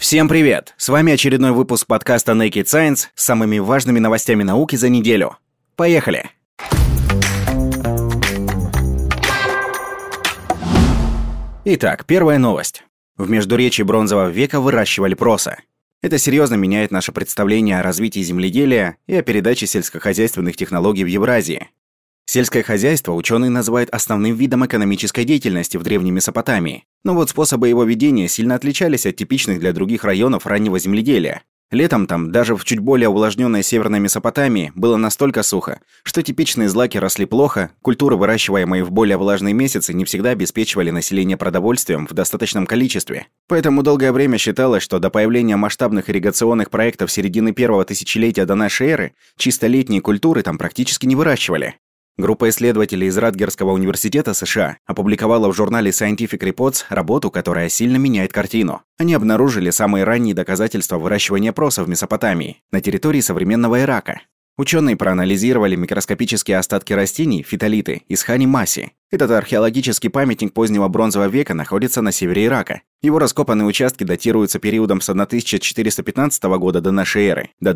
Всем привет! С вами очередной выпуск подкаста Naked Science с самыми важными новостями науки за неделю. Поехали! Итак, первая новость. В Междуречии Бронзового века выращивали проса. Это серьезно меняет наше представление о развитии земледелия и о передаче сельскохозяйственных технологий в Евразии. Сельское хозяйство ученые называют основным видом экономической деятельности в Древней Месопотамии. Но вот способы его ведения сильно отличались от типичных для других районов раннего земледелия. Летом там, даже в чуть более увлажненной Северной Месопотамии, было настолько сухо, что типичные злаки росли плохо, культуры, выращиваемые в более влажные месяцы, не всегда обеспечивали население продовольствием в достаточном количестве. Поэтому долгое время считалось, что до появления масштабных ирригационных проектов середины первого тысячелетия до нашей эры чисто летние культуры там практически не выращивали. Группа исследователей из Радгерского университета США опубликовала в журнале Scientific Reports работу, которая сильно меняет картину. Они обнаружили самые ранние доказательства выращивания проса в Месопотамии, на территории современного Ирака. Ученые проанализировали микроскопические остатки растений, фитолиты, из Хани-Масси. Этот археологический памятник позднего бронзового века находится на севере Ирака. Его раскопанные участки датируются периодом с 1415 года до нашей эры до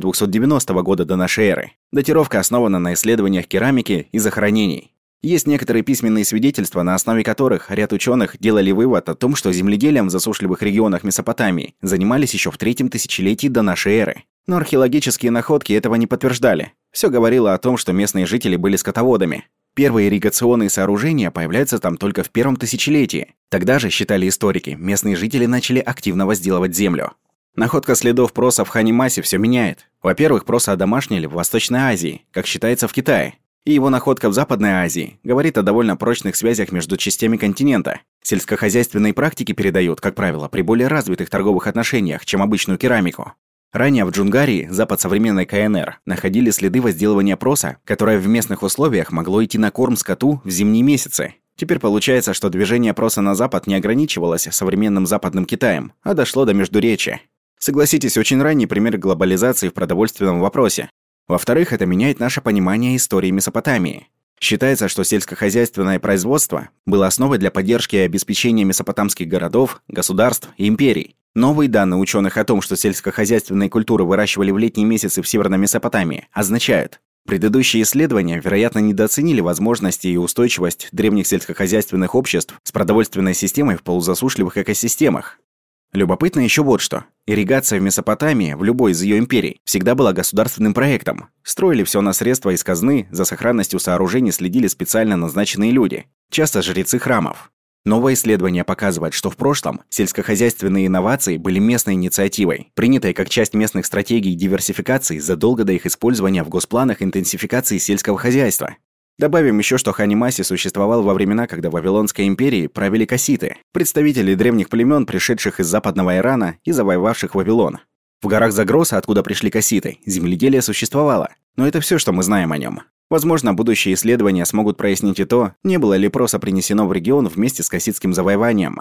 1290 года до нашей эры. Датировка основана на исследованиях керамики и захоронений. Есть некоторые письменные свидетельства, на основе которых ряд ученых делали вывод о том, что земледелием в засушливых регионах Месопотамии занимались еще в третьем тысячелетии до нашей эры. Но археологические находки этого не подтверждали. Все говорило о том, что местные жители были скотоводами. Первые ирригационные сооружения появляются там только в первом тысячелетии. Тогда же, считали историки, местные жители начали активно возделывать землю. Находка следов проса в Хани-Масси все меняет. Во-первых, проса одомашнили в Восточной Азии, как считается в Китае. И его находка в Западной Азии говорит о довольно прочных связях между частями континента. Сельскохозяйственные практики передают, как правило, при более развитых торговых отношениях, чем обычную керамику. Ранее в Джунгарии, запад современной КНР, находили следы возделывания проса, которое в местных условиях могло идти на корм скоту в зимние месяцы. Теперь получается, что движение проса на запад не ограничивалось современным западным Китаем, а дошло до Междуречия. Согласитесь, очень ранний пример глобализации в продовольственном вопросе. Во-вторых, это меняет наше понимание истории Месопотамии. Считается, что сельскохозяйственное производство было основой для поддержки и обеспечения месопотамских городов, государств и империй. Новые данные ученых о том, что сельскохозяйственные культуры выращивали в летние месяцы в Северной Месопотамии, означают: предыдущие исследования, вероятно, недооценили возможности и устойчивость древних сельскохозяйственных обществ с продовольственной системой в полузасушливых экосистемах. Любопытно еще вот что. Ирригация в Месопотамии, в любой из ее империй, всегда была государственным проектом. Строили все на средства из казны, за сохранностью сооружений следили специально назначенные люди, часто жрецы храмов. Новое исследование показывает, что в прошлом сельскохозяйственные инновации были местной инициативой, принятой как часть местных стратегий диверсификации задолго до их использования в госпланах интенсификации сельского хозяйства. Добавим еще, что Хани-Масси существовал во времена, когда в Вавилонской империи правили касситы, представители древних племен, пришедших из западного Ирана и завоевавших Вавилон. В горах Загроса, откуда пришли касситы, земледелие существовало, но это все, что мы знаем о нем. Возможно, будущие исследования смогут прояснить и то, не было ли проса принесено в регион вместе с касситским завоеванием.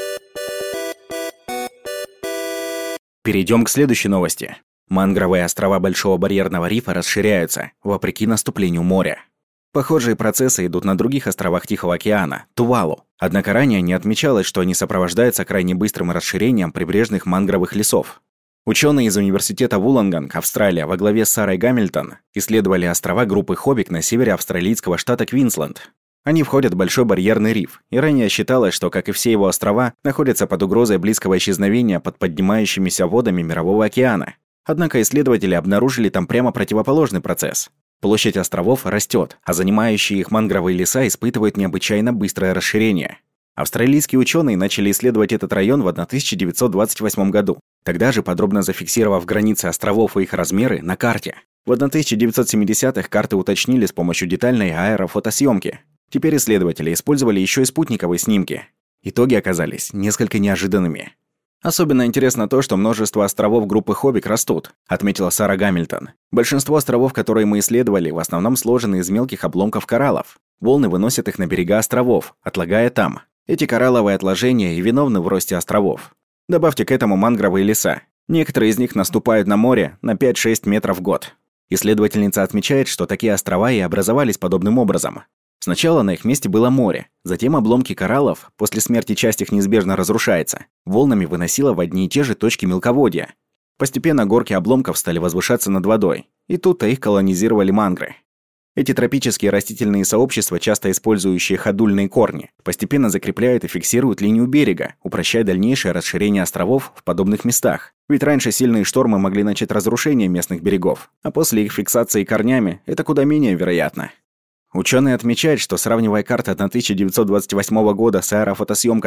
Перейдем к следующей новости. Мангровые острова Большого барьерного рифа расширяются, вопреки наступлению моря. Похожие процессы идут на других островах Тихого океана, Тувалу. Однако ранее не отмечалось, что они сопровождаются крайне быстрым расширением прибрежных мангровых лесов. Ученые из университета Вуллонгонг, Австралия, во главе с Сарой Гамильтон исследовали острова группы Хобик на севере австралийского штата Квинсленд. Они входят в Большой барьерный риф, и ранее считалось, что, как и все его острова, находятся под угрозой близкого исчезновения под поднимающимися водами Мирового океана. Однако исследователи обнаружили там прямо противоположный процесс. Площадь островов растет, а занимающие их мангровые леса испытывают необычайно быстрое расширение. Австралийские ученые начали исследовать этот район в 1928 году, тогда же подробно зафиксировав границы островов и их размеры на карте. В 1970-х карты уточнили с помощью детальной аэрофотосъемки. Теперь исследователи использовали еще и спутниковые снимки. Итоги оказались несколько неожиданными. Особенно интересно то, что множество островов группы Хобик растут, отметила Сара Гамильтон. Большинство островов, которые мы исследовали, в основном сложены из мелких обломков кораллов. Волны выносят их на берега островов, отлагая там. Эти коралловые отложения и виновны в росте островов. Добавьте к этому мангровые леса. Некоторые из них наступают на море на 5-6 метров в год. Исследовательница отмечает, что такие острова и образовались подобным образом. Сначала на их месте было море, затем обломки кораллов, после смерти часть их неизбежно разрушается, волнами выносило в одни и те же точки мелководья. Постепенно горки обломков стали возвышаться над водой, и тут-то их колонизировали мангры. Эти тропические растительные сообщества, часто использующие ходульные корни, постепенно закрепляют и фиксируют линию берега, упрощая дальнейшее расширение островов в подобных местах. Ведь раньше сильные штормы могли начать разрушение местных берегов, а после их фиксации корнями это куда менее вероятно. Ученые отмечают, что сравнивая карты 1928 года с аэрофотосъемкой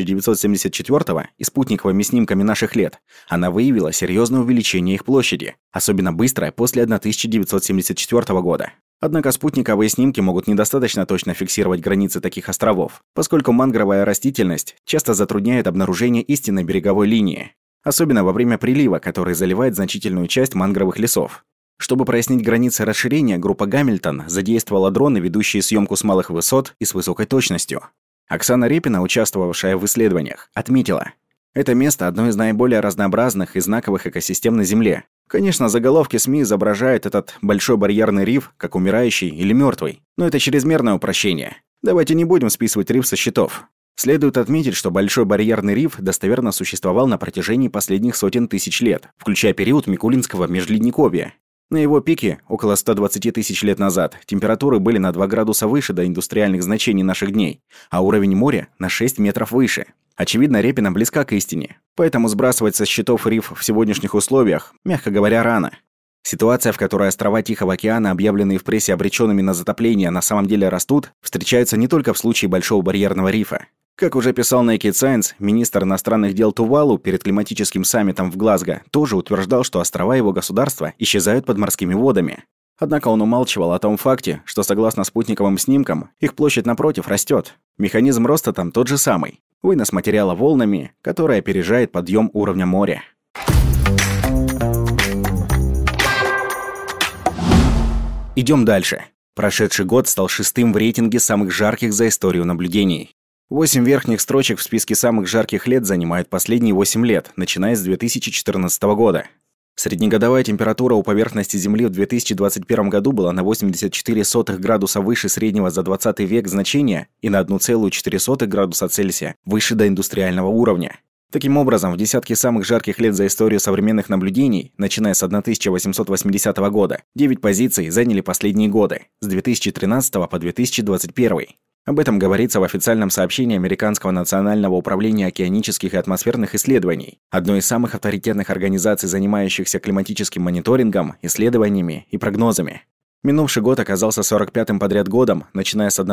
1974 и спутниковыми снимками наших лет, она выявила серьезное увеличение их площади, особенно быстрое после 1974 года. Однако спутниковые снимки могут недостаточно точно фиксировать границы таких островов, поскольку мангровая растительность часто затрудняет обнаружение истинной береговой линии, особенно во время прилива, который заливает значительную часть мангровых лесов. Чтобы прояснить границы расширения, группа Гамильтон задействовала дроны, ведущие съемку с малых высот и с высокой точностью. Оксана Репина, участвовавшая в исследованиях, отметила: «Это место одно из наиболее разнообразных и знаковых экосистем на Земле. Конечно, заголовки СМИ изображают этот большой барьерный риф как умирающий или мертвый, но это чрезмерное упрощение. Давайте не будем списывать риф со счетов». Следует отметить, что Большой барьерный риф достоверно существовал на протяжении последних сотен тысяч лет, включая период Микулинского межледниковья. На его пике, около 120 тысяч лет назад, температуры были на 2 градуса выше до индустриальных значений наших дней, а уровень моря на 6 метров выше. Очевидно, Репина близка к истине, поэтому сбрасывать со счетов риф в сегодняшних условиях, мягко говоря, рано. Ситуация, в которой острова Тихого океана, объявленные в прессе обреченными на затопление, на самом деле растут, встречается не только в случае Большого барьерного рифа. Как уже писал Naked Science, министр иностранных дел Тувалу перед климатическим саммитом в Глазго тоже утверждал, что острова его государства исчезают под морскими водами. Однако он умалчивал о том факте, что согласно спутниковым снимкам, их площадь напротив растет. Механизм роста там тот же самый. Вынос материала волнами, который опережает подъем уровня моря. Идем дальше. Прошедший год стал 6-м в рейтинге самых жарких за историю наблюдений. 8 верхних строчек в списке самых жарких лет занимают последние 8 лет, начиная с 2014 года. Среднегодовая температура у поверхности Земли в 2021 году была на 84 градуса выше среднего за 20 век значения и на 1,4 градуса Цельсия выше доиндустриального уровня. Таким образом, в десятке самых жарких лет за историю современных наблюдений, начиная с 1880 года, 9 позиций заняли последние годы, с 2013 по 2021. Об этом говорится в официальном сообщении Американского национального управления океанических и атмосферных исследований, одной из самых авторитетных организаций, занимающихся климатическим мониторингом, исследованиями и прогнозами. Минувший год оказался 45-м подряд годом, начиная с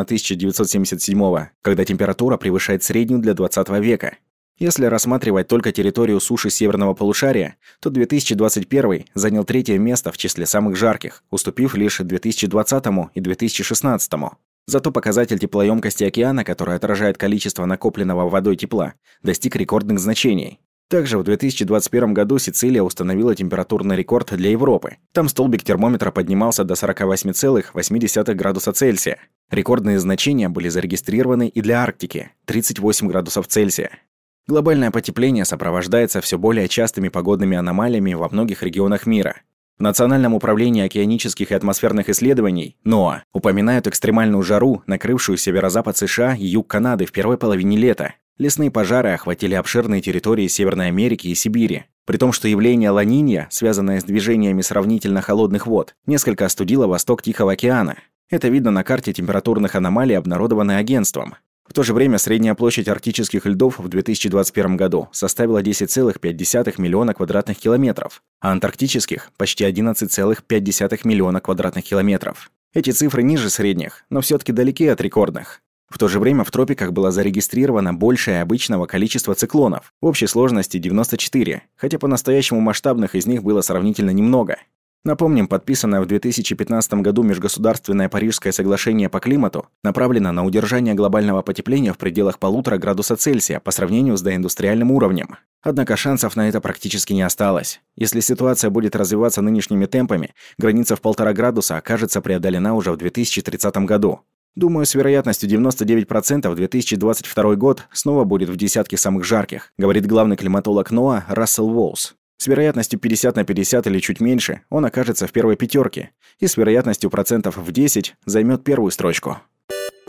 1977, когда температура превышает среднюю для 20 века. Если рассматривать только территорию суши северного полушария, то 2021 занял 3-е место в числе самых жарких, уступив лишь 2020 и 2016. Зато показатель теплоемкости океана, который отражает количество накопленного водой тепла, достиг рекордных значений. Также в 2021 году Сицилия установила температурный рекорд для Европы. Там столбик термометра поднимался до 48,8 градуса Цельсия. Рекордные значения были зарегистрированы и для Арктики – 38 градусов Цельсия. Глобальное потепление сопровождается все более частыми погодными аномалиями во многих регионах мира. В Национальном управлении океанических и атмосферных исследований НОАА упоминают экстремальную жару, накрывшую северо-запад США и юг Канады в первой половине лета. Лесные пожары охватили обширные территории Северной Америки и Сибири. При том, что явление Ла-Нинья, связанное с движениями сравнительно холодных вод, несколько остудило восток Тихого океана. Это видно на карте температурных аномалий, обнародованной агентством. В то же время средняя площадь арктических льдов в 2021 году составила 10,5 миллиона квадратных километров, а антарктических – почти 11,5 миллиона квадратных километров. Эти цифры ниже средних, но все-таки далеки от рекордных. В то же время в тропиках было зарегистрировано большее обычного количества циклонов, в общей сложности 94, хотя по-настоящему масштабных из них было сравнительно немного. Напомним, подписанное в 2015 году Межгосударственное Парижское соглашение по климату направлено на удержание глобального потепления в пределах 1,5 градуса Цельсия по сравнению с доиндустриальным уровнем. Однако шансов на это практически не осталось. Если ситуация будет развиваться нынешними темпами, граница в 1,5 градуса окажется преодолена уже в 2030 году. Думаю, с вероятностью 99% 2022 год снова будет в десятке самых жарких, говорит главный климатолог НОАА Рассел Уоллс. С вероятностью 50/50 или чуть меньше он окажется в первой пятерке и с вероятностью процентов в 10 займет первую строчку.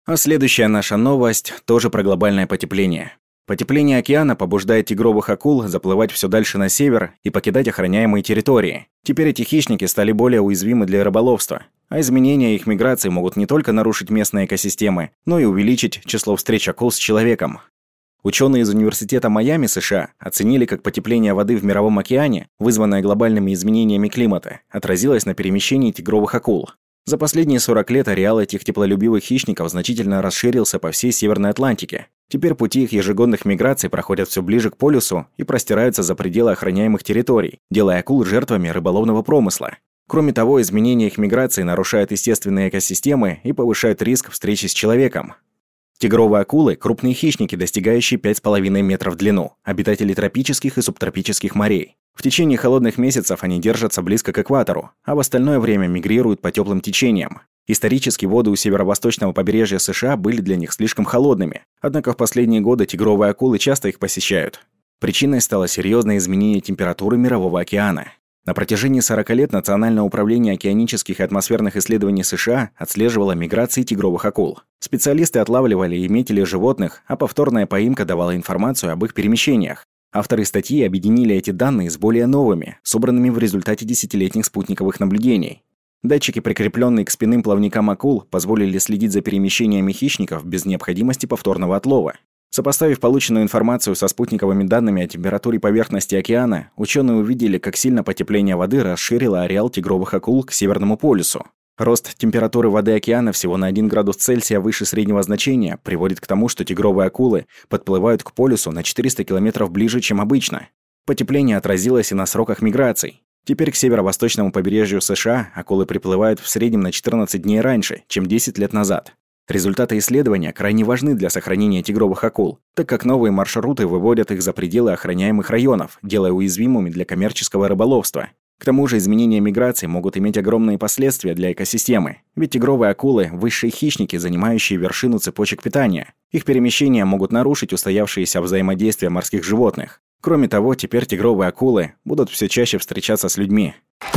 А следующая наша новость тоже про глобальное потепление. Потепление океана побуждает тигровых акул заплывать все дальше на север и покидать охраняемые территории. Теперь эти хищники стали более уязвимы для рыболовства, а изменения их миграции могут не только нарушить местные экосистемы, но и увеличить число встреч акул с человеком. Ученые из Университета Майами, США, оценили, как потепление воды в Мировом океане, вызванное глобальными изменениями климата, отразилось на перемещении тигровых акул. За последние 40 лет ареал этих теплолюбивых хищников значительно расширился по всей Северной Атлантике. Теперь пути их ежегодных миграций проходят все ближе к полюсу и простираются за пределы охраняемых территорий, делая акул жертвами рыболовного промысла. Кроме того, изменения их миграции нарушают естественные экосистемы и повышают риск встречи с человеком. Тигровые акулы – крупные хищники, достигающие 5,5 метров в длину, обитатели тропических и субтропических морей. В течение холодных месяцев они держатся близко к экватору, а в остальное время мигрируют по теплым течениям. Исторически воды у северо-восточного побережья США были для них слишком холодными, однако в последние годы тигровые акулы часто их посещают. Причиной стало серьезное изменение температуры Мирового океана. На протяжении 40 лет Национальное управление океанических и атмосферных исследований США отслеживало миграции тигровых акул. Специалисты отлавливали и метили животных, а повторная поимка давала информацию об их перемещениях. Авторы статьи объединили эти данные с более новыми, собранными в результате десятилетних спутниковых наблюдений. Датчики, прикрепленные к спинным плавникам акул, позволили следить за перемещениями хищников без необходимости повторного отлова. Сопоставив полученную информацию со спутниковыми данными о температуре поверхности океана, ученые увидели, как сильно потепление воды расширило ареал тигровых акул к Северному полюсу. Рост температуры воды океана всего на 1 градус Цельсия выше среднего значения приводит к тому, что тигровые акулы подплывают к полюсу на 400 километров ближе, чем обычно. Потепление отразилось и на сроках миграций. Теперь к северо-восточному побережью США акулы приплывают в среднем на 14 дней раньше, чем 10 лет назад. Результаты исследования крайне важны для сохранения тигровых акул, так как новые маршруты выводят их за пределы охраняемых районов, делая уязвимыми для коммерческого рыболовства. К тому же изменения миграции могут иметь огромные последствия для экосистемы, ведь тигровые акулы – высшие хищники, занимающие вершину цепочек питания. Их перемещения могут нарушить устоявшиеся взаимодействия морских животных. Кроме того, теперь тигровые акулы будут все чаще встречаться с людьми.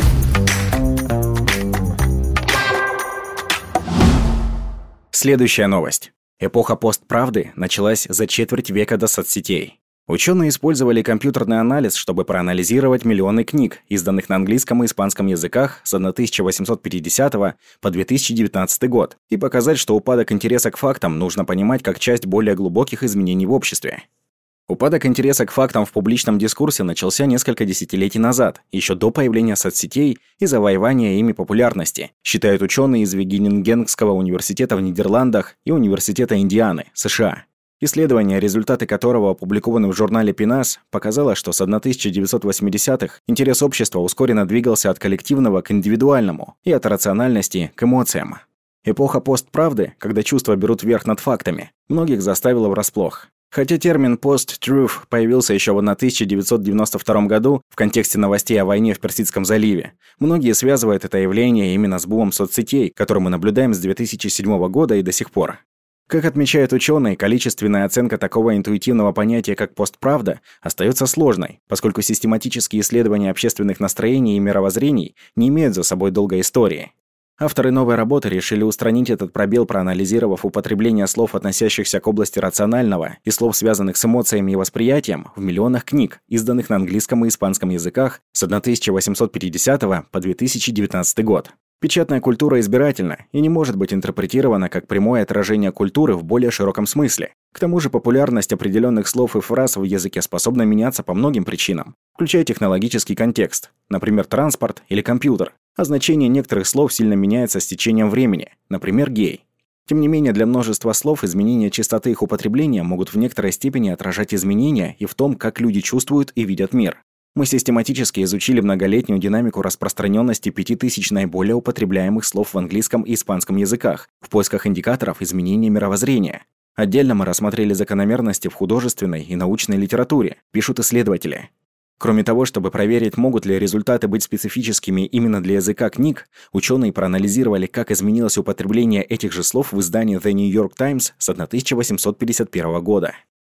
Следующая новость. Эпоха постправды началась за четверть века до соцсетей. Ученые использовали компьютерный анализ, чтобы проанализировать миллионы книг, изданных на английском и испанском языках с 1850 по 2019 год, и показать, что упадок интереса к фактам нужно понимать как часть более глубоких изменений в обществе. Упадок интереса к фактам в публичном дискурсе начался несколько десятилетий назад, еще до появления соцсетей и завоевания ими популярности, считают ученые из Вагенингенского университета в Нидерландах и Университета Индианы, США. Исследование, результаты которого опубликованы в журнале PNAS, показало, что с 1980-х интерес общества ускоренно двигался от коллективного к индивидуальному и от рациональности к эмоциям. Эпоха постправды, когда чувства берут верх над фактами, многих заставила врасплох. Хотя термин «post-truth» появился еще в 1992 году в контексте новостей о войне в Персидском заливе, многие связывают это явление именно с бумом соцсетей, который мы наблюдаем с 2007 года и до сих пор. Как отмечают ученые, количественная оценка такого интуитивного понятия, как постправда, остается сложной, поскольку систематические исследования общественных настроений и мировоззрений не имеют за собой долгой истории. Авторы новой работы решили устранить этот пробел, проанализировав употребление слов, относящихся к области рационального, и слов, связанных с эмоциями и восприятием, в миллионах книг, изданных на английском и испанском языках с 1850 по 2019 год. Печатная культура избирательна и не может быть интерпретирована как прямое отражение культуры в более широком смысле. К тому же популярность определенных слов и фраз в языке способна меняться по многим причинам, включая технологический контекст, например, транспорт или компьютер, а значение некоторых слов сильно меняется с течением времени, например, гей. Тем не менее, для множества слов изменения частоты их употребления могут в некоторой степени отражать изменения и в том, как люди чувствуют и видят мир. Мы систематически изучили многолетнюю динамику распространенности 5000 наиболее употребляемых слов в английском и испанском языках в поисках индикаторов изменения мировоззрения. Отдельно мы рассмотрели закономерности в художественной и научной литературе, пишут исследователи. Кроме того, чтобы проверить, могут ли результаты быть специфическими именно для языка книг, ученые проанализировали, как изменилось употребление этих же слов в издании The New York Times с 1851 года.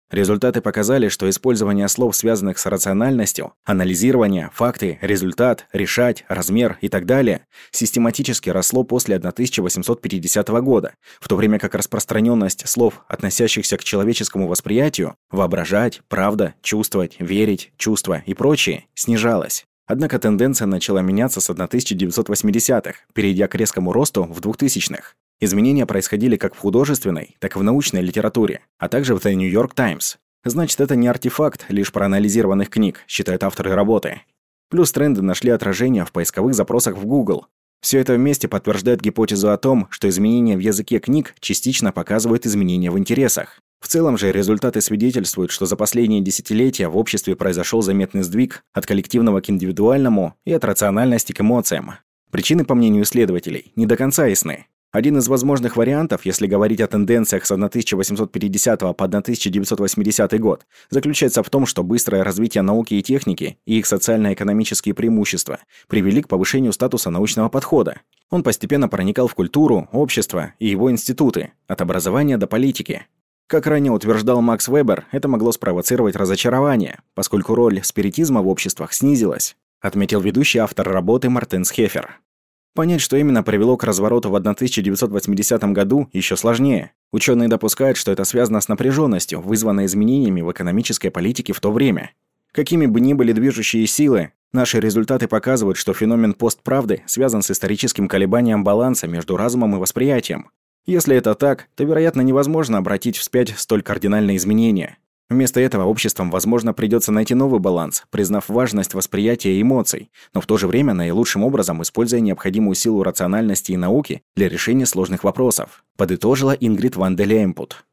Результаты показали, что использование слов, связанных с рациональностью, анализирование, факты, результат, решать, размер и так далее, систематически росло после 1850 года, в то время как распространенность слов, относящихся к человеческому восприятию, воображать, правда, чувствовать, верить, чувства и прочее, снижалась. Однако тенденция начала меняться с 1980-х, перейдя к резкому росту в 2000-х. Изменения происходили как в художественной, так и в научной литературе, а также в The New York Times. Значит, это не артефакт лишь проанализированных книг, считают авторы работы. Плюс тренды нашли отражение в поисковых запросах в Google. Все это вместе подтверждает гипотезу о том, что изменения в языке книг частично показывают изменения в интересах. В целом же результаты свидетельствуют, что за последние десятилетия в обществе произошел заметный сдвиг от коллективного к индивидуальному и от рациональности к эмоциям. Причины, по мнению исследователей, не до конца ясны. Один из возможных вариантов, если говорить о тенденциях с 1850 по 1980 год, заключается в том, что быстрое развитие науки и техники и их социально-экономические преимущества привели к повышению статуса научного подхода. Он постепенно проникал в культуру, общество и его институты, от образования до политики. Как ранее утверждал Макс Вебер, это могло спровоцировать разочарование, поскольку роль спиритизма в обществах снизилась, отметил ведущий автор работы Мартен Схефер. Понять, что именно привело к развороту в 1980 году, еще сложнее. Ученые допускают, что это связано с напряженностью, вызванной изменениями в экономической политике в то время. Какими бы ни были движущие силы, наши результаты показывают, что феномен постправды связан с историческим колебанием баланса между разумом и восприятием. Если это так, то, вероятно, невозможно обратить вспять столь кардинальные изменения. Вместо этого обществам, возможно, придется найти новый баланс, признав важность восприятия и эмоций, но в то же время наилучшим образом используя необходимую силу рациональности и науки для решения сложных вопросов, подытожила Ингрид ван де Леймпут.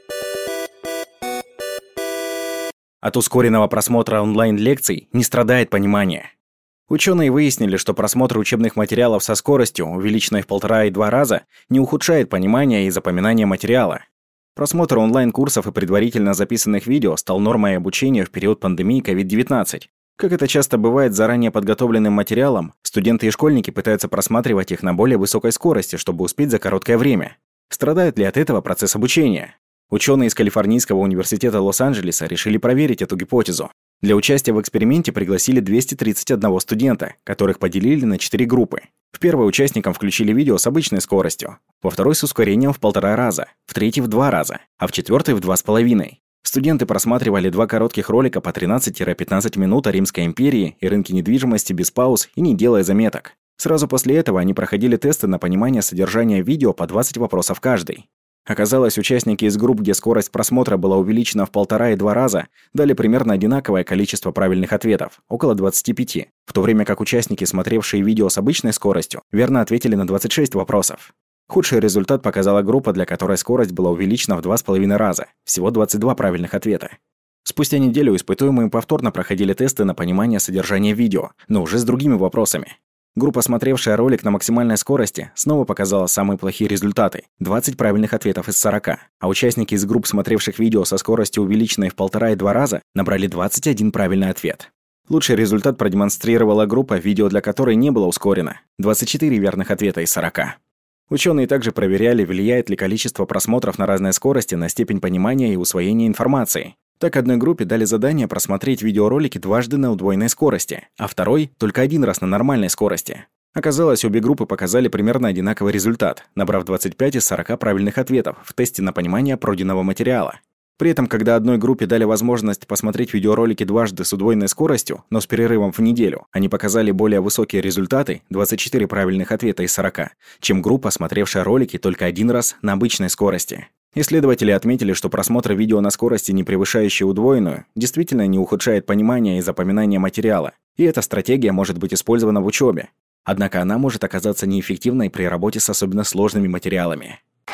От ускоренного просмотра онлайн-лекций не страдает понимание. Ученые выяснили, что просмотр учебных материалов со скоростью, увеличенной в 1,5 и 2 раза, не ухудшает понимание и запоминание материала. Просмотр онлайн-курсов и предварительно записанных видео стал нормой обучения в период пандемии COVID-19. Как это часто бывает с заранее подготовленным материалом, студенты и школьники пытаются просматривать их на более высокой скорости, чтобы успеть за короткое время. Страдает ли от этого процесс обучения? Ученые из Калифорнийского университета Лос-Анджелеса решили проверить эту гипотезу. Для участия в эксперименте пригласили 231 студента, которых поделили на 4 группы. В первой участникам включили видео с обычной скоростью, во второй с ускорением в 1,5 раза, в третьей в 2 раза, а в четвертой в 2,5. Студенты просматривали 2 коротких ролика по 13-15 минут о Римской империи и рынке недвижимости без пауз и не делая заметок. Сразу после этого они проходили тесты на понимание содержания видео по 20 вопросов каждый. Оказалось, участники из групп, где скорость просмотра была увеличена в 1,5 и 2 раза, дали примерно одинаковое количество правильных ответов, около 25, в то время как участники, смотревшие видео с обычной скоростью, верно ответили на 26 вопросов. Худший результат показала группа, для которой скорость была увеличена в 2,5 раза, всего 22 правильных ответа. Спустя неделю испытуемые повторно проходили тесты на понимание содержания видео, но уже с другими вопросами. Группа, смотревшая ролик на максимальной скорости, снова показала самые плохие результаты – 20 правильных ответов из 40, а участники из групп, смотревших видео со скоростью, увеличенной в 1,5 и 2 раза, набрали 21 правильный ответ. Лучший результат продемонстрировала группа, видео для которой не было ускорено – 24 верных ответа из 40. Ученые также проверяли, влияет ли количество просмотров на разные скорости на степень понимания и усвоения информации. Так, одной группе дали задание просмотреть видеоролики дважды на удвоенной скорости, а второй – только 1 раз на нормальной скорости. Оказалось, обе группы показали примерно одинаковый результат, набрав 25 из 40 правильных ответов в тесте на понимание пройденного материала. При этом, когда одной группе дали возможность посмотреть видеоролики дважды с удвоенной скоростью, но с перерывом в неделю, они показали более высокие результаты, 24 правильных ответа из 40, чем группа, смотревшая ролики только 1 раз на обычной скорости. Исследователи отметили, что просмотр видео на скорости, не превышающей удвоенную, действительно не ухудшает понимание и запоминание материала, и эта стратегия может быть использована в учебе. Однако она может оказаться неэффективной при работе с особенно сложными материалами.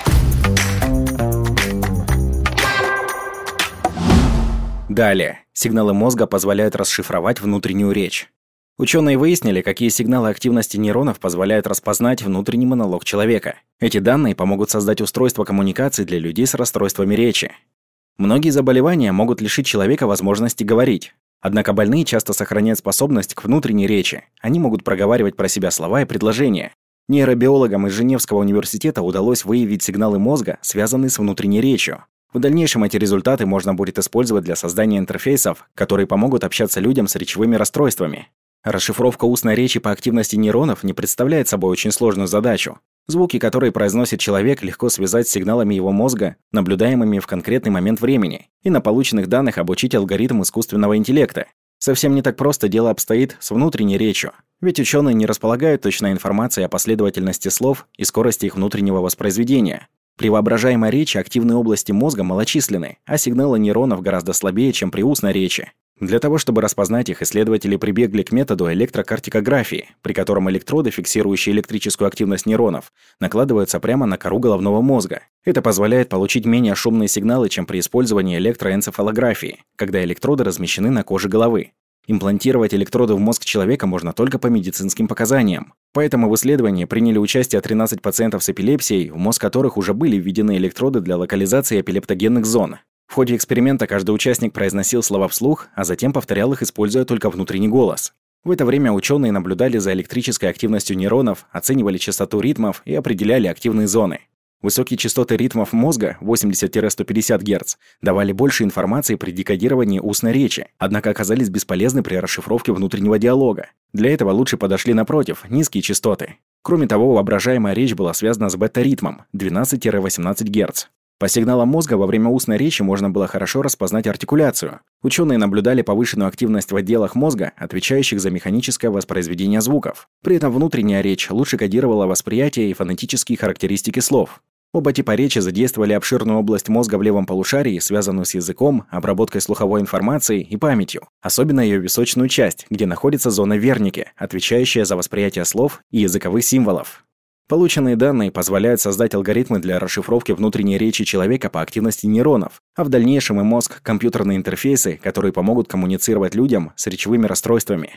Далее. Сигналы мозга позволяют расшифровать внутреннюю речь. Ученые выяснили, какие сигналы активности нейронов позволяют распознать внутренний монолог человека. Эти данные помогут создать устройство коммуникации для людей с расстройствами речи. Многие заболевания могут лишить человека возможности говорить. Однако больные часто сохраняют способность к внутренней речи. Они могут проговаривать про себя слова и предложения. Нейробиологам из Женевского университета удалось выявить сигналы мозга, связанные с внутренней речью. В дальнейшем эти результаты можно будет использовать для создания интерфейсов, которые помогут общаться людям с речевыми расстройствами. Расшифровка устной речи по активности нейронов не представляет собой очень сложную задачу. Звуки, которые произносит человек, легко связать с сигналами его мозга, наблюдаемыми в конкретный момент времени, и на полученных данных обучить алгоритм искусственного интеллекта. Совсем не так просто дело обстоит с внутренней речью, ведь ученые не располагают точной информацией о последовательности слов и скорости их внутреннего воспроизведения. При воображаемой речи активные области мозга малочисленны, а сигналы нейронов гораздо слабее, чем при устной речи. Для того, чтобы распознать их, исследователи прибегли к методу электрокартикографии, при котором электроды, фиксирующие электрическую активность нейронов, накладываются прямо на кору головного мозга. Это позволяет получить менее шумные сигналы, чем при использовании электроэнцефалографии, когда электроды размещены на коже головы. Имплантировать электроды в мозг человека можно только по медицинским показаниям. Поэтому в исследовании приняли участие 13 пациентов с эпилепсией, в мозг которых уже были введены электроды для локализации эпилептогенных зон. В ходе эксперимента каждый участник произносил слова вслух, а затем повторял их, используя только внутренний голос. В это время ученые наблюдали за электрической активностью нейронов, оценивали частоту ритмов и определяли активные зоны. Высокие частоты ритмов мозга, 80-150 Гц, давали больше информации при декодировании устной речи, однако оказались бесполезны при расшифровке внутреннего диалога. Для этого лучше подошли, напротив, низкие частоты. Кроме того, воображаемая речь была связана с бета-ритмом, 12-18 Гц. По сигналам мозга во время устной речи можно было хорошо распознать артикуляцию. Ученые наблюдали повышенную активность в отделах мозга, отвечающих за механическое воспроизведение звуков. При этом внутренняя речь лучше кодировала восприятие и фонетические характеристики слов. Оба типа речи задействовали обширную область мозга в левом полушарии, связанную с языком, обработкой слуховой информации и памятью, особенно ее височную часть, где находится зона Верники, отвечающая за восприятие слов и языковых символов. Полученные данные позволяют создать алгоритмы для расшифровки внутренней речи человека по активности нейронов, а в дальнейшем и мозг — компьютерные интерфейсы, которые помогут коммуницировать людям с речевыми расстройствами.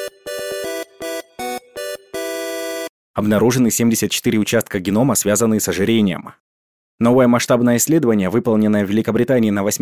Обнаружены 74 участка генома, связанные с ожирением. Новое масштабное исследование, выполненное в Великобритании на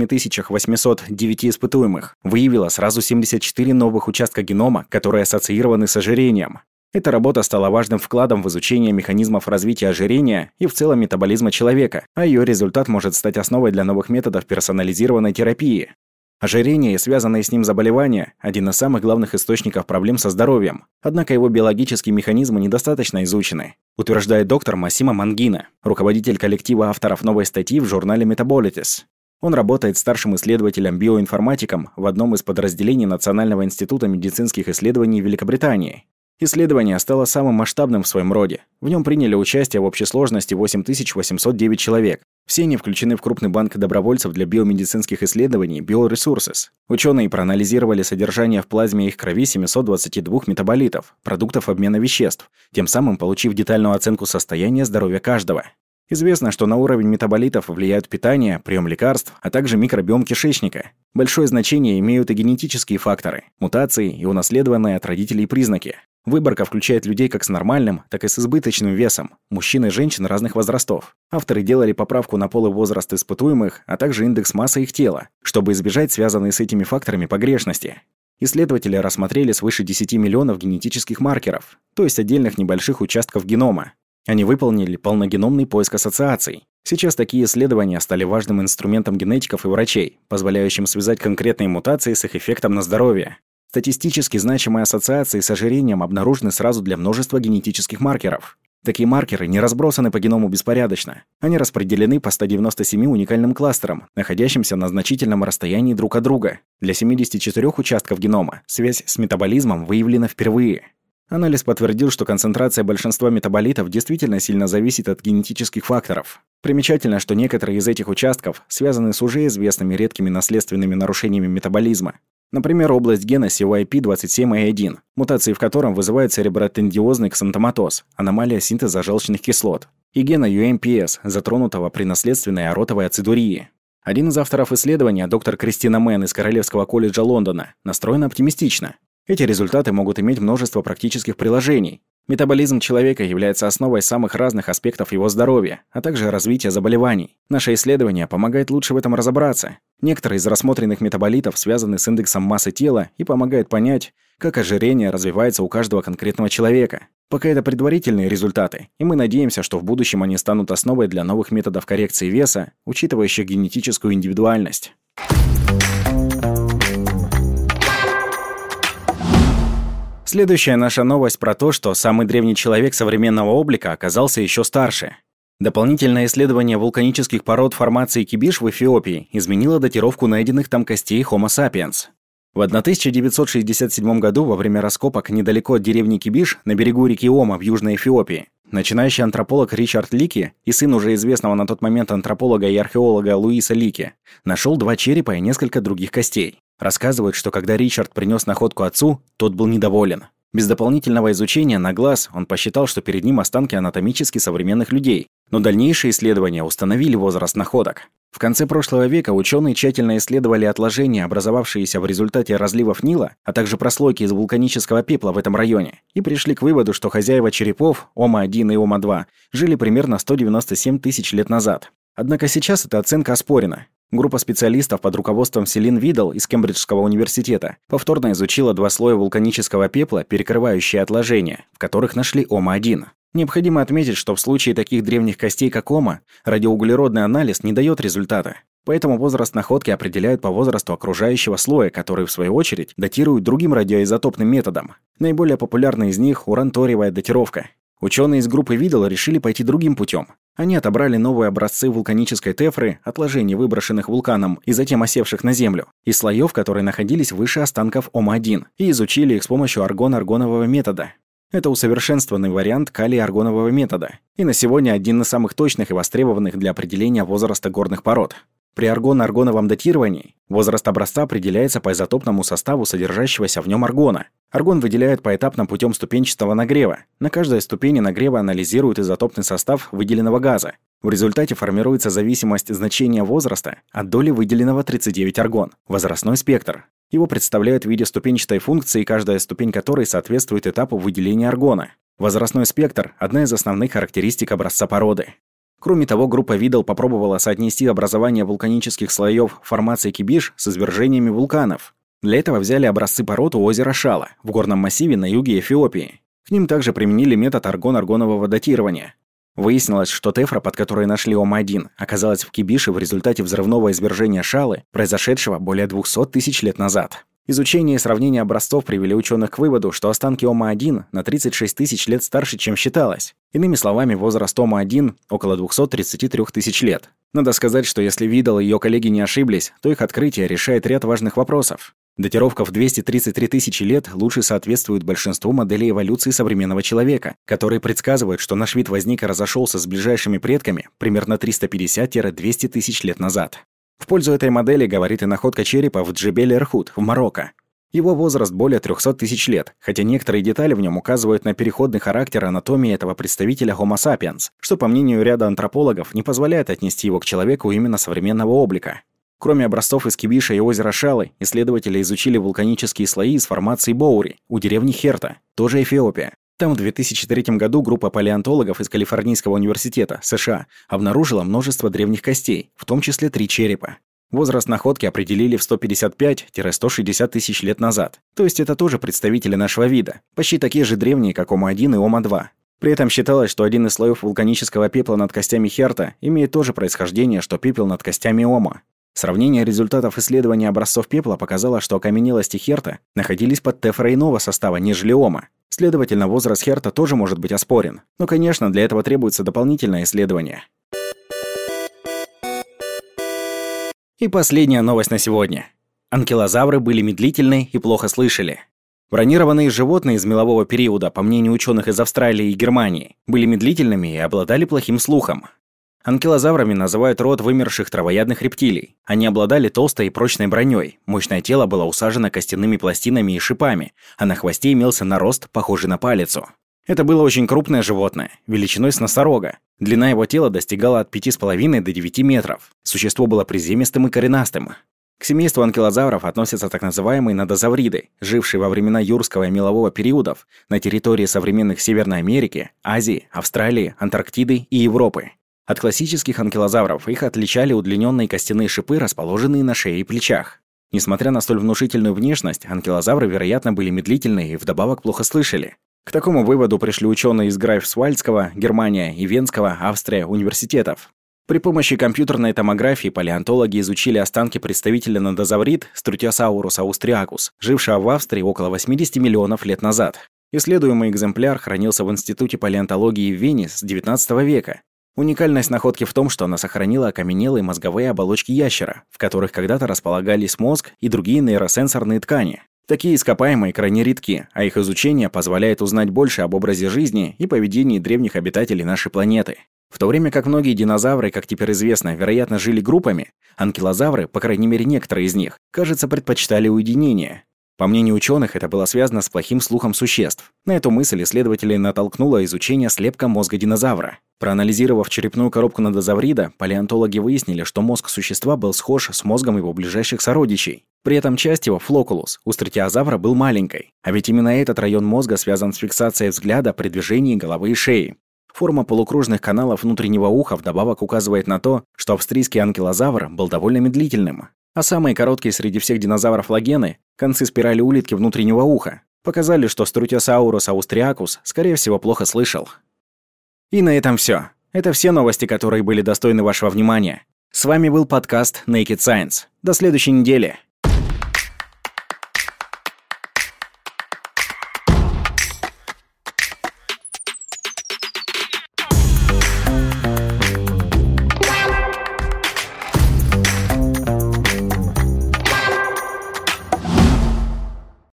8809 испытуемых, выявило сразу 74 новых участка генома, которые ассоциированы с ожирением. Эта работа стала важным вкладом в изучение механизмов развития ожирения и в целом метаболизма человека, а ее результат может стать основой для новых методов персонализированной терапии. Ожирение и связанные с ним заболевания – один из самых главных источников проблем со здоровьем, однако его биологические механизмы недостаточно изучены, утверждает доктор Массимо Мангина, руководитель коллектива авторов новой статьи в журнале Metabolitis. Он работает старшим исследователем-биоинформатиком в одном из подразделений Национального института медицинских исследований Великобритании. Исследование стало самым масштабным в своем роде. В нем приняли участие в общей сложности 8809 человек. Все они включены в крупный банк добровольцев для биомедицинских исследований BioResources. Ученые проанализировали содержание в плазме их крови 722 метаболитов, продуктов обмена веществ, тем самым получив детальную оценку состояния здоровья каждого. Известно, что на уровень метаболитов влияют питание, прием лекарств, а также микробиом кишечника. Большое значение имеют и генетические факторы, мутации и унаследованные от родителей признаки. Выборка включает людей как с нормальным, так и с избыточным весом, мужчин и женщин разных возрастов. Авторы делали поправку на пол и возраст испытуемых, а также индекс массы их тела, чтобы избежать связанные с этими факторами погрешности. Исследователи рассмотрели свыше 10 миллионов генетических маркеров, то есть отдельных небольших участков генома. Они выполнили полногеномный поиск ассоциаций. Сейчас такие исследования стали важным инструментом генетиков и врачей, позволяющим связать конкретные мутации с их эффектом на здоровье. Статистически значимые ассоциации с ожирением обнаружены сразу для множества генетических маркеров. Такие маркеры не разбросаны по геному беспорядочно. Они распределены по 197 уникальным кластерам, находящимся на значительном расстоянии друг от друга. Для 74 участков генома связь с метаболизмом выявлена впервые. Анализ подтвердил, что концентрация большинства метаболитов действительно сильно зависит от генетических факторов. Примечательно, что некоторые из этих участков связаны с уже известными редкими наследственными нарушениями метаболизма. Например, область гена CYP27A1, мутации в котором вызывают церебротендиозный ксантоматоз, аномалия синтеза желчных кислот, и гена UMPS, затронутого при наследственной аротовой ацидурии. Один из авторов исследования, доктор Кристина Мэн из Королевского колледжа Лондона, настроен оптимистично. Эти результаты могут иметь множество практических приложений. Метаболизм человека является основой самых разных аспектов его здоровья, а также развития заболеваний. Наше исследование помогает лучше в этом разобраться. Некоторые из рассмотренных метаболитов связаны с индексом массы тела и помогают понять, как ожирение развивается у каждого конкретного человека. Пока это предварительные результаты, и мы надеемся, что в будущем они станут основой для новых методов коррекции веса, учитывающих генетическую индивидуальность. Следующая наша новость про то, что самый древний человек современного облика оказался еще старше. Дополнительное исследование вулканических пород формации Кибиш в Эфиопии изменило датировку найденных там костей Homo sapiens. В 1967 году во время раскопок недалеко от деревни Кибиш на берегу реки Ома в Южной Эфиопии начинающий антрополог Ричард Лики и сын уже известного на тот момент антрополога и археолога Луиса Лики нашел 2 черепа и несколько других костей. Рассказывают, что когда Ричард принес находку отцу, тот был недоволен. Без дополнительного изучения на глаз он посчитал, что перед ним останки анатомически современных людей, но дальнейшие исследования установили возраст находок. В конце прошлого века ученые тщательно исследовали отложения, образовавшиеся в результате разливов Нила, а также прослойки из вулканического пепла в этом районе, и пришли к выводу, что хозяева черепов, Ома-1 и Ома-2, жили примерно 197 тысяч лет назад. Однако сейчас эта оценка оспорена. Группа специалистов под руководством Селин Видал из Кембриджского университета повторно изучила 2 слоя вулканического пепла, перекрывающие отложения, в которых нашли Ома-1. Необходимо отметить, что в случае таких древних костей, как Ома, радиоуглеродный анализ не дает результата. Поэтому возраст находки определяют по возрасту окружающего слоя, который, в свою очередь, датируют другим радиоизотопным методом. Наиболее популярный из них – уран-ториевая датировка. Ученые из группы Видал решили пойти другим путем. Они отобрали новые образцы вулканической тефры, отложений, выброшенных вулканом и затем осевших на Землю, из слоев, которые находились выше останков Ома-1, и изучили их с помощью аргон-аргонового метода. Это усовершенствованный вариант калий-аргонового метода, и на сегодня один из самых точных и востребованных для определения возраста горных пород. При аргон-аргоновом датировании возраст образца определяется по изотопному составу содержащегося в нем аргона. Аргон выделяют поэтапно путем ступенчатого нагрева. На каждой ступени нагрева анализируют изотопный состав выделенного газа. В результате формируется зависимость значения возраста от доли выделенного 39 аргон, возрастной спектр. Его представляют в виде ступенчатой функции, каждая ступень которой соответствует этапу выделения аргона. Возрастной спектр – одна из основных характеристик образца породы. Кроме того, группа Видал попробовала соотнести образование вулканических слоев формации Кибиш с извержениями вулканов. Для этого взяли образцы пород у озера Шала в горном массиве на юге Эфиопии. К ним также применили метод аргон-аргонового датирования. Выяснилось, что тефра, под которой нашли Ома-1, оказалась в Кибише в результате взрывного извержения Шалы, произошедшего более 200 тысяч лет назад. Изучение и сравнение образцов привели ученых к выводу, что останки Ома-1 на 36 тысяч лет старше, чем считалось. Иными словами, возраст Ома-1 около 233 тысяч лет. Надо сказать, что если Видал и ее коллеги не ошиблись, то их открытие решает ряд важных вопросов. Датировка в 233 тысячи лет лучше соответствует большинству моделей эволюции современного человека, которые предсказывают, что наш вид возник и разошелся с ближайшими предками примерно 350-200 тысяч лет назад. В пользу этой модели говорит и находка черепа в Джебель-Эрхут в Марокко. Его возраст более 300 тысяч лет, хотя некоторые детали в нем указывают на переходный характер анатомии этого представителя Homo sapiens, что, по мнению ряда антропологов, не позволяет отнести его к человеку именно современного облика. Кроме образцов из Кибиша и озера Шалы, исследователи изучили вулканические слои из формации Боури у деревни Херта, тоже Эфиопия. Там в 2003 году группа палеонтологов из Калифорнийского университета, США, обнаружила множество древних костей, в том числе 3 черепа. Возраст находки определили в 155-160 тысяч лет назад. То есть это тоже представители нашего вида, почти такие же древние, как Ома-1 и Ома-2. При этом считалось, что один из слоев вулканического пепла над костями Херта имеет то же происхождение, что пепел над костями Ома. Сравнение результатов исследования образцов пепла показало, что окаменелости Херта находились под тефрой иного состава, нежели Ома. Следовательно, возраст Херта тоже может быть оспорен. Но, конечно, для этого требуется дополнительное исследование. И последняя новость на сегодня. Анкилозавры были медлительны и плохо слышали. Бронированные животные из мелового периода, по мнению ученых из Австралии и Германии, были медлительными и обладали плохим слухом. Анкилозаврами называют род вымерших травоядных рептилий. Они обладали толстой и прочной броней, мощное тело было усажено костяными пластинами и шипами, а на хвосте имелся нарост, похожий на палицу. Это было очень крупное животное, величиной с носорога. Длина его тела достигала от 5,5 до 9 метров. Существо было приземистым и коренастым. К семейству анкилозавров относятся так называемые нодозавриды, жившие во времена юрского и мелового периодов на территории современных Северной Америки, Азии, Австралии, Антарктиды и Европы. От классических анкилозавров их отличали удлиненные костяные шипы, расположенные на шее и плечах. Несмотря на столь внушительную внешность, анкилозавры, вероятно, были медлительны и вдобавок плохо слышали. К такому выводу пришли ученые из Грайфсвальдского, Германия, и Венского, Австрия, университетов. При помощи компьютерной томографии палеонтологи изучили останки представителя нодозаврид Струтиосаурус аустриакус, жившего в Австрии около 80 миллионов лет назад. Исследуемый экземпляр хранился в Институте палеонтологии в Вене с XIX века. Уникальность находки в том, что она сохранила окаменелые мозговые оболочки ящера, в которых когда-то располагались мозг и другие нейросенсорные ткани. Такие ископаемые крайне редки, а их изучение позволяет узнать больше об образе жизни и поведении древних обитателей нашей планеты. В то время как многие динозавры, как теперь известно, вероятно, жили группами, анкилозавры, по крайней мере некоторые из них, кажется, предпочитали уединение. По мнению ученых, это было связано с плохим слухом существ. На эту мысль исследователей натолкнуло изучение слепка мозга динозавра. Проанализировав черепную коробку нодозаврида, палеонтологи выяснили, что мозг существа был схож с мозгом его ближайших сородичей. При этом часть его, флокулус, у стратиозавра был маленькой. А ведь именно этот район мозга связан с фиксацией взгляда при движении головы и шеи. Форма полукружных каналов внутреннего уха вдобавок указывает на то, что австрийский анкилозавр был довольно медлительным. А самые короткие среди всех динозавров лагены, концы спирали улитки внутреннего уха, показали, что Струтиосаурус аустриакус, скорее всего, плохо слышал. И на этом все. Это все новости, которые были достойны вашего внимания. С вами был подкаст Naked Science. До следующей недели.